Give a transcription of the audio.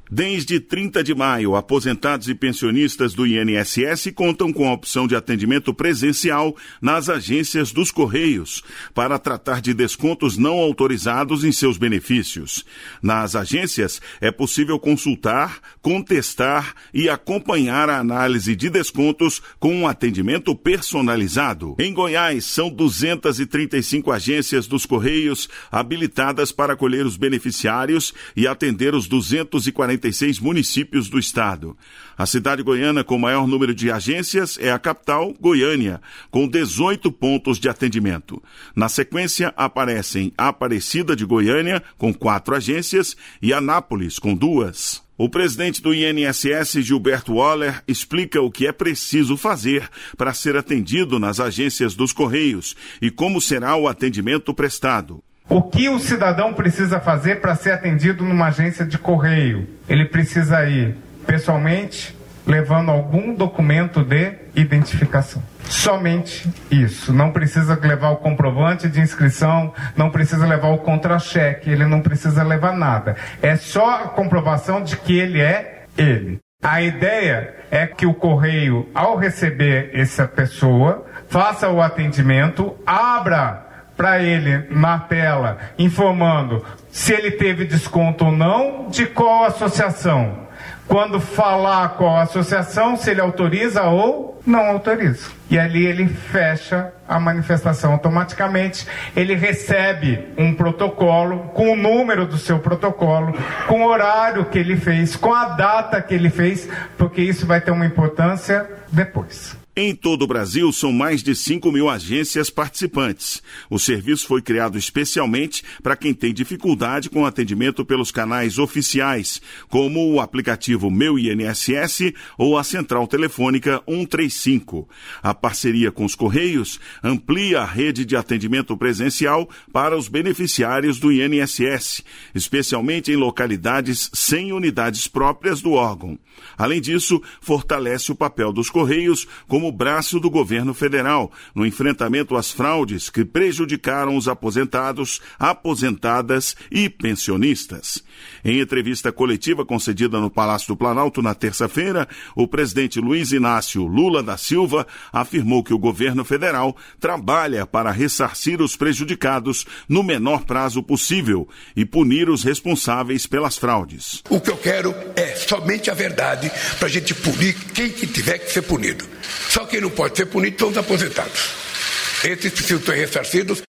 Desde 30 de maio, aposentados e pensionistas do INSS contam com a opção de atendimento presencial nas agências dos Correios para tratar de descontos não autorizados em seus benefícios. Nas agências, é possível consultar, contestar e acompanhar a análise de descontos com um atendimento personalizado. Em Goiás, são 235 agências dos Correios habilitadas para acolher os beneficiários e atender os 246 municípios do estado. A cidade goiana com maior número de agências é a capital, Goiânia, com 18 pontos de atendimento. Na sequência, aparecem Aparecida de Goiânia, com 4 agências, e Anápolis, com 2. O presidente do INSS, Gilberto Waller, explica o que é preciso fazer para ser atendido nas agências dos Correios e como será o atendimento prestado. O que o cidadão precisa fazer para ser atendido numa agência de correio? Ele precisa ir pessoalmente, levando algum documento de identificação. Somente isso. Não precisa levar o comprovante de inscrição, não precisa levar o contra-cheque, ele não precisa levar nada. É só a comprovação de que ele é ele. A ideia é que o correio, ao receber essa pessoa, faça o atendimento, abra para ele na tela, informando se ele teve desconto ou não, de qual associação. Quando falar qual associação, se ele autoriza ou não autoriza. E ali ele fecha a manifestação automaticamente. Ele recebe um protocolo com o número do seu protocolo, com o horário que ele fez, com a data que ele fez, porque isso vai ter uma importância depois. Em todo o Brasil, são mais de 5.000 agências participantes. O serviço foi criado especialmente para quem tem dificuldade com o atendimento pelos canais oficiais, como o aplicativo Meu INSS ou a central telefônica 135. A parceria com os Correios amplia a rede de atendimento presencial para os beneficiários do INSS, especialmente em localidades sem unidades próprias do órgão. Além disso, fortalece o papel dos Correios como braço do governo federal no enfrentamento às fraudes que prejudicaram os aposentados, aposentadas e pensionistas. Em entrevista coletiva concedida no Palácio do Planalto na terça-feira, o presidente Luiz Inácio Lula da Silva afirmou que o governo federal trabalha para ressarcir os prejudicados no menor prazo possível e punir os responsáveis pelas fraudes. O que eu quero é somente a verdade para a gente punir quem que tiver que ser punido. Só quem não pode ser punido são os aposentados. Esses precisam ser ressarcidos.